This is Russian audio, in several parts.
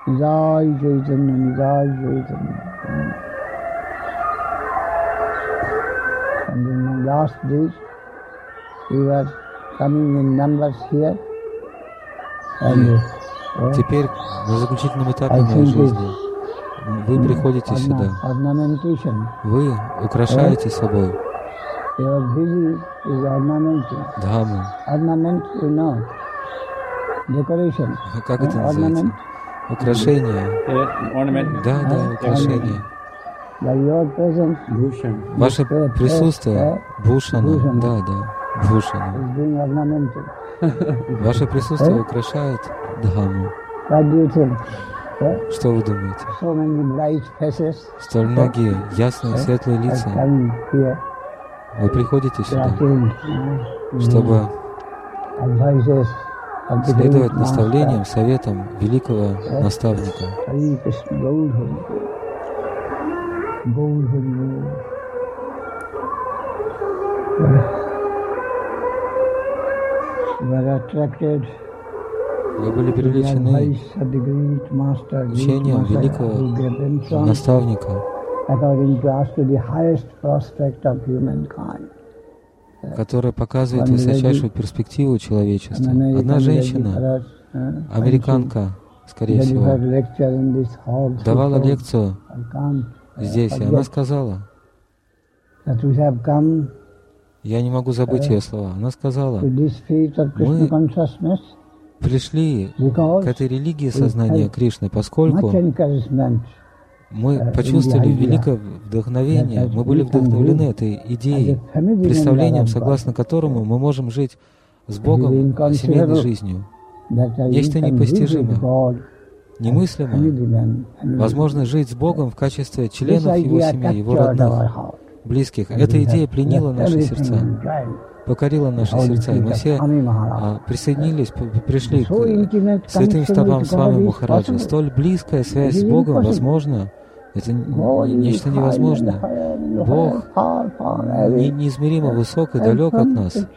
Nijai Chaitanya, Nijai Chaitanya. And in the last days, we were coming in numbers here. And теперь на заключительном этапе моей жизни вы приходите сюда. Вы украшаете собой Дхамму. Как это называется? Украшение. Да, украшение. Ваше присутствие, Бхушана, да, Бхушана. Ваше присутствие украшает Дхамму. Что вы думаете? Столь многие ясные, светлые лица. Вы приходите сюда, чтобы следовать наставлениям, советам великого наставника. Вы были привлечены учением великого наставника, который показывает высочайшую перспективу человечества. Одна женщина, американка, скорее всего, давала лекцию здесь, и она сказала, я не могу забыть ее слова, она сказала, мы пришли к этой религии сознания Кришны, поскольку мы почувствовали великое вдохновение, мы были вдохновлены этой идеей, представлением, согласно которому мы можем жить с Богом семейной жизнью. Нечто непостижимое, немыслимое. Возможно жить с Богом в качестве членов Его семьи, Его родных, близких. Эта идея пленила наши сердца, покорила наши сердца, и мы все присоединились, пришли к святым стопам Свами Махараджа. Столь близкая связь с Богом возможна, это нечто невозможное. Бог неизмеримо высок и далек от нас.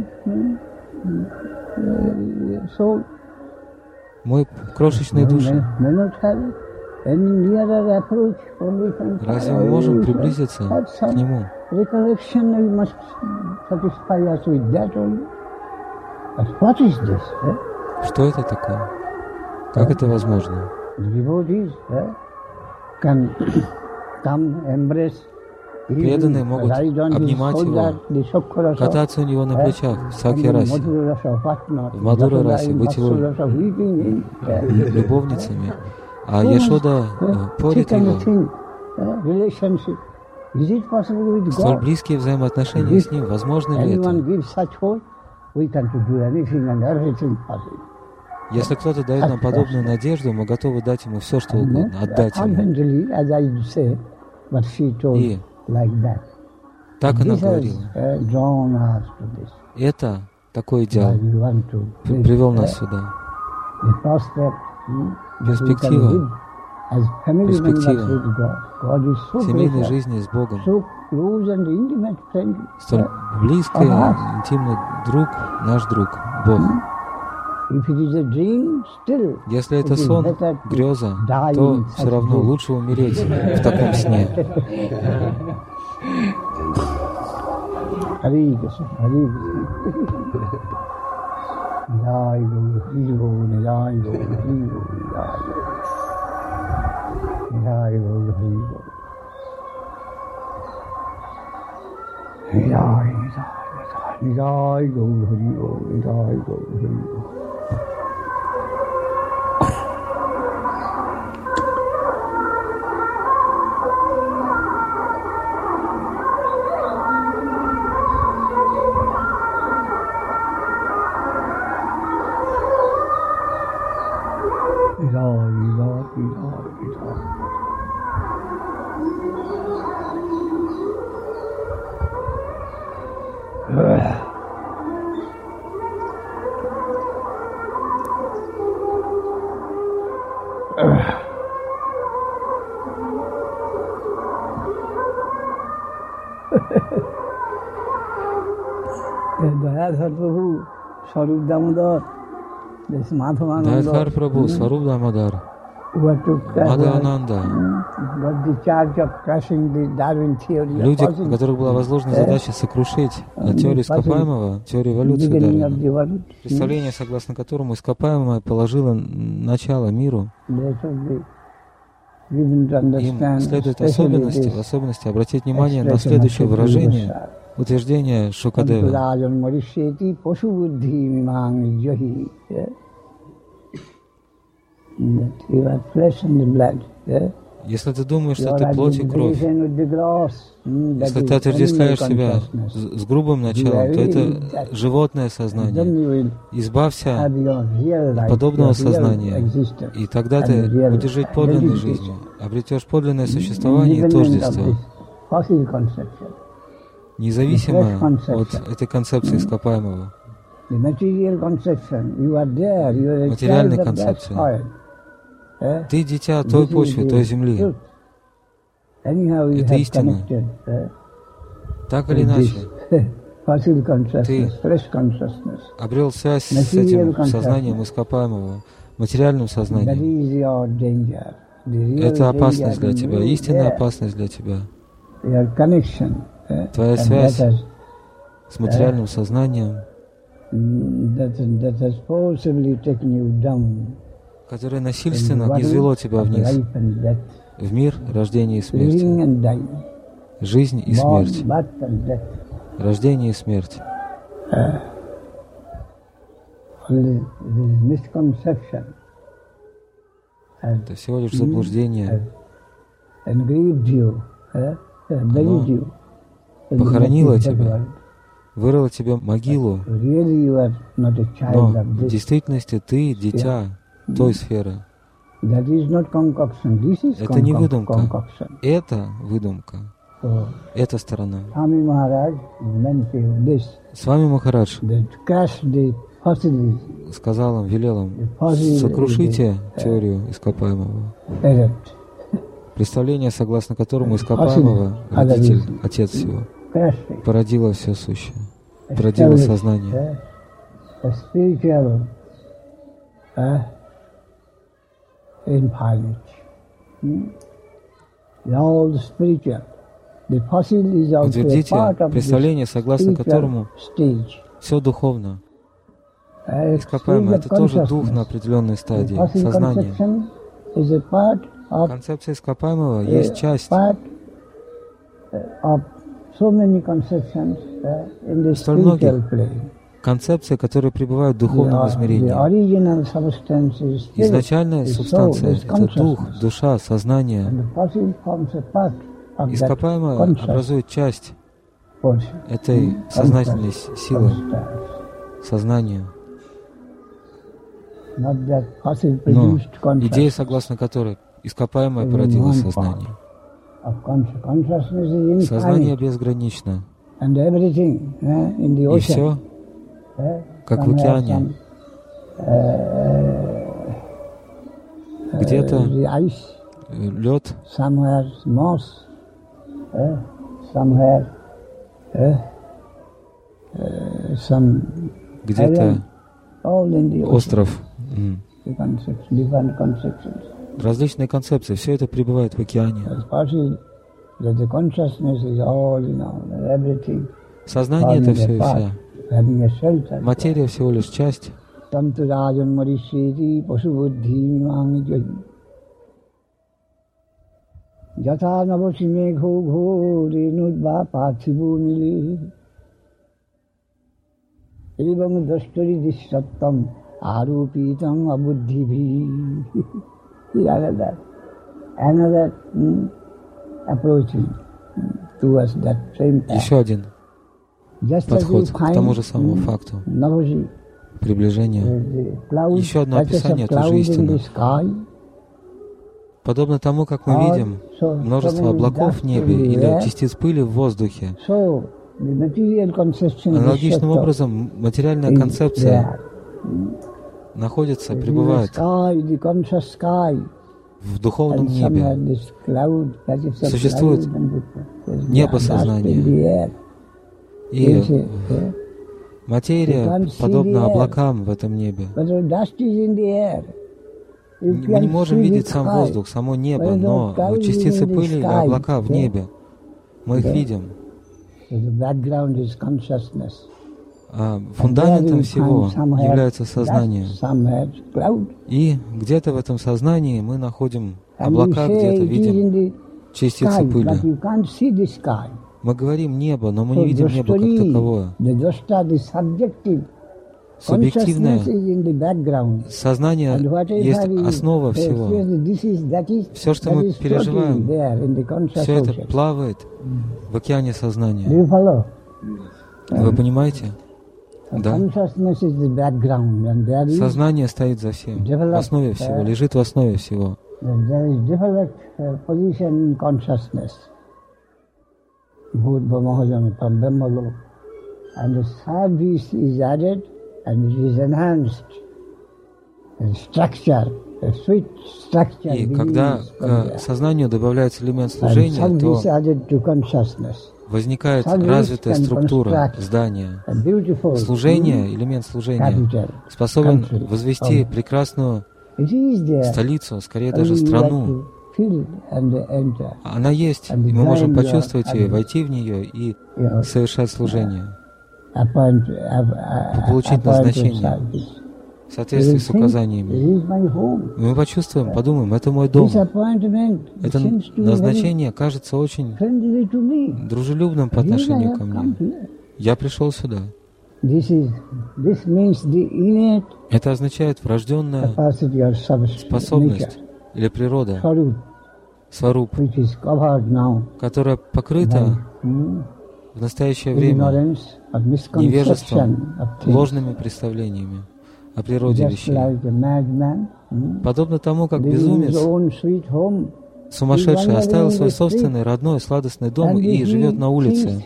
Мы крошечные души. Разве мы можем приблизиться к Нему? Что это такое? Как это возможно? Преданные могут обнимать Его, кататься у Него на плечах в Сакхи-расе, в Мадура-расе, быть Его любовницами. А Яшода порит Его. Столь близкие взаимоотношения с Ним, возможно ли это? Если кто-то дает нам подобную надежду, мы готовы дать Ему все, что угодно, отдать Ему. И так она говорила. Это такой идеал привел нас сюда. Перспектива семейной жизни с Богом. Столь близкий, интимный друг, наш друг, Бог. Если это сон, греза, то все равно лучше умереть в таком сне. Дайадхар Прабху, Сваруб Дамодар, Мадхавананда, люди, у которых была возложена задача сокрушить теорию ископаемого, теорию эволюции Дарвина, представление, согласно которому ископаемое положило начало миру, им следует в особенности обратить внимание на следующее выражение, утверждение Шукадева. Если ты думаешь, что ты плоть и кровь, если ты отождествляешь себя с грубым началом, то это животное сознание. Избавься от подобного сознания, и тогда ты будешь жить подлинной жизнью, обретешь подлинное существование и тождество, независимо от этой концепции ископаемого, материальной концепции. Ты дитя той почвы, той земли. Это истина. Так или иначе, ты обрел связь с этим сознанием ископаемого, материальным сознанием. Это опасность для тебя, истинная опасность для тебя. Твоя связь с материальным сознанием, которое насильственно низвело тебя вниз, в мир рождения и смерти, жизнь и смерть, рождение и смерть. Это всего лишь заблуждение. Оно похоронило тебя, вырыло тебе могилу, но в действительности ты дитя той сферы. Это не выдумка. Это выдумка. Это сторона. С вами Махарадж сказал им, велел им, сокрушите теорию ископаемого. Представление, согласно которому ископаемого родитель, отец всего, породило все сущее, породило сознание. Утвердите представление, согласно которому все духовно. Ископаемое — это тоже дух на определенной стадии, сознание. Концепция ископаемого есть часть столь многих концепций, которые пребывают в духовном измерении. Изначальная субстанция — это дух, душа, сознание. Ископаемое образует часть этой сознательной силы, сознания. Но идея, согласно которой ископаемое породило сознание. Сознание безгранично. И все, как в океане. Где-то лед, где-то остров. Различные концепции, все это пребывает в океане. Сознание — это все и вся. Материя всего лишь часть. Еще один подход к тому же самому факту приближения. Еще одно описание той же истины. Подобно тому, как мы видим множество облаков в небе или частиц пыли в воздухе, аналогичным образом материальная концепция находится, пребывает в духовном небе. Существует небо сознания. И материя подобна облакам в этом небе. Мы не можем видеть сам воздух, само небо, но частицы пыли или облака в небе, мы их видим. Фундаментом всего является сознание. И где-то в этом сознании мы находим облака, где-то видим частицы пыли. Мы говорим небо, но мы не видим небо как таковое. Субъективное сознание есть основа всего. Все, что мы переживаем, все это плавает в океане сознания. Вы понимаете? Да. Сознание стоит за всем, в основе всего, лежит в основе всего. И когда к сознанию добавляется элемент служения, то возникает развитая структура здания. Служение, элемент служения, способен возвести прекрасную столицу, скорее даже страну. Она есть, и мы можем почувствовать ее, войти в нее и совершать служение, получить назначение в соответствии с указаниями. Мы почувствуем, подумаем, это мой дом. Это назначение кажется очень дружелюбным по отношению ко мне. Я пришел сюда. Это означает врожденная способность или природа, сваруб, которая покрыта в настоящее время невежеством, ложными представлениями о природе вещей. Подобно тому, как безумец, сумасшедший, оставил свой собственный родной сладостный дом и живет на улице,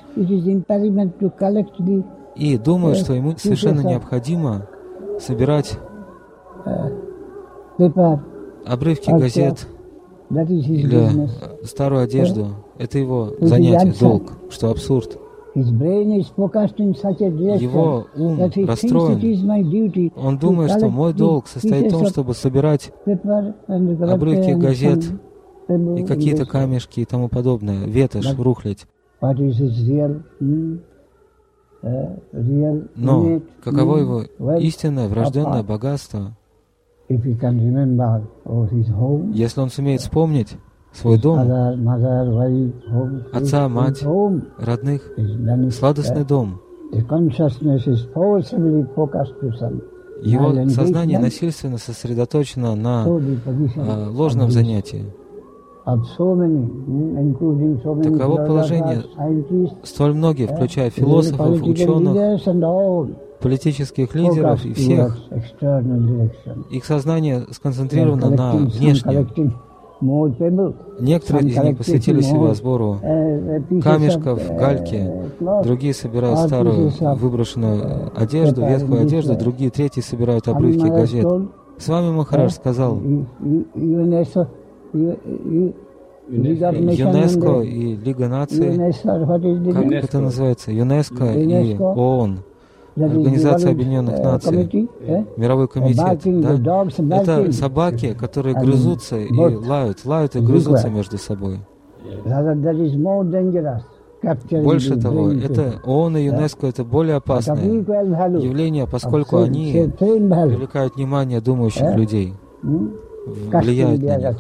и думает, что ему совершенно необходимо собирать обрывки газет или старую одежду. Это его занятие, долг, что абсурд. Его ум расстроен. Он думает, что мой долг состоит в том, чтобы собирать обрывки газет и какие-то камешки и тому подобное, ветошь, рухлядь. Но каково его истинное врожденное богатство, если он сумеет вспомнить свой дом, отца, мать, родных, сладостный дом. Его сознание насильственно сосредоточено на ложном занятии. Таково положение столь многих, включая философов, ученых, политических лидеров и всех. Их сознание сконцентрировано на внешнем. Некоторые из них посвятили себя сбору камешков, гальки, другие собирают старую выброшенную одежду, ветхую одежду, другие, третьи собирают обрывки газет. С вами Махарадж сказал, ЮНЕСКО и Лига наций, как это называется, ЮНЕСКО и ООН, Организация Объединенных Наций, Мировой комитет, да? Это собаки, которые грызутся и лают и грызутся между собой. Больше того, это ООН и ЮНЕСКО — это более опасное явление, поскольку они привлекают внимание думающих людей, влияют на них.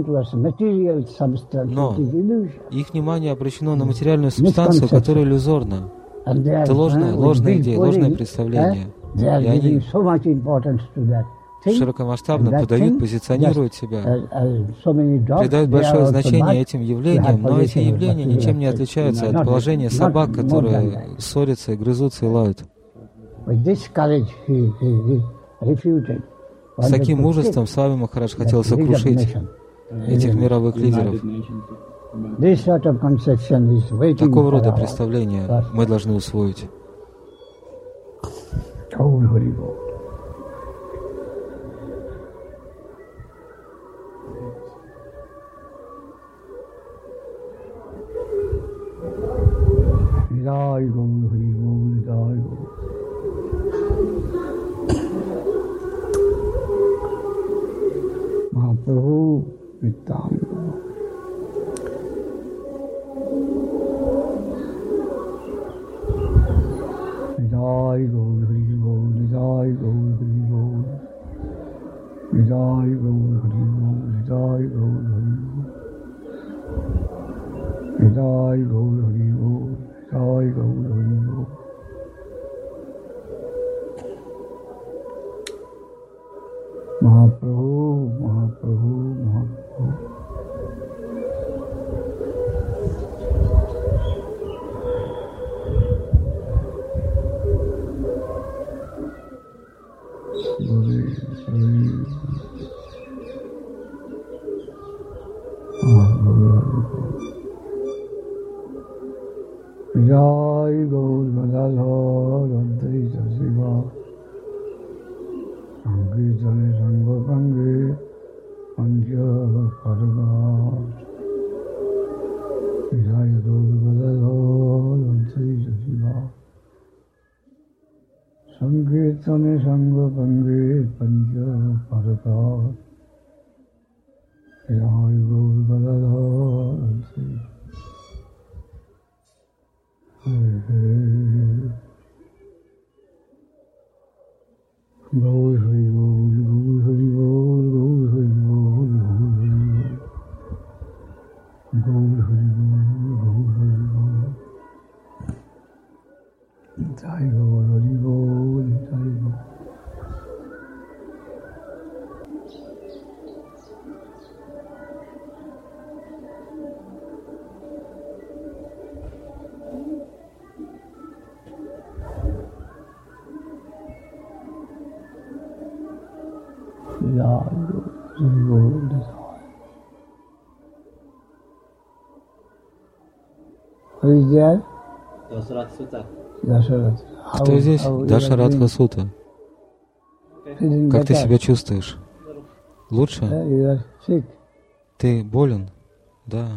Но их внимание обращено на материальную субстанцию, которая иллюзорна. Это ложная идея, ложное представление. И они широкомасштабно подают, позиционируют себя, придают большое значение этим явлениям, но эти явления ничем не отличаются от положения собак, которые ссорятся и грызутся и лают. С таким мужеством Свами Махарадж хотел сокрушить этих мировых лидеров. Такого рода представления мы должны усвоить. Кто здесь? Дашарадха Сута. Как ты себя чувствуешь? Лучше? Ты болен? Да.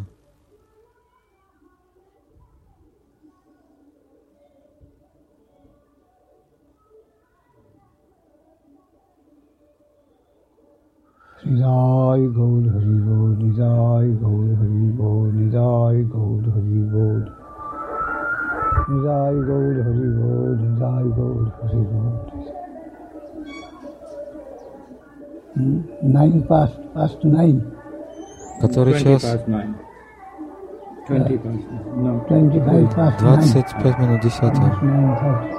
Nidai Gaur Hari Bol, Nidai Gaur Hari Bol, Nidai Gaur Hari Bol, Nidai Gaur Hari Bol, Nidai Gaur Hari Bol. 9 past 9. Который час? 25 past 9. 25 минут 10.